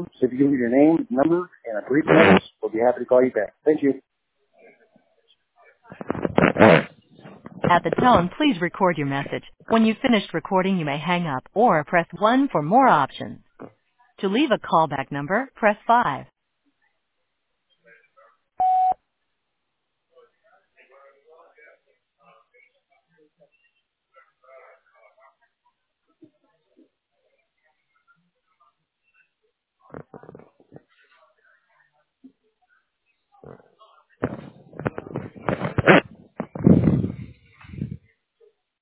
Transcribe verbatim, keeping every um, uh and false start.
tone. So if you give me your name, number, and a brief message, we'll be happy to call you back. Thank you. At the tone, please record your message. When you've finished recording, you may hang up or press one for more options. To leave a callback number, press five.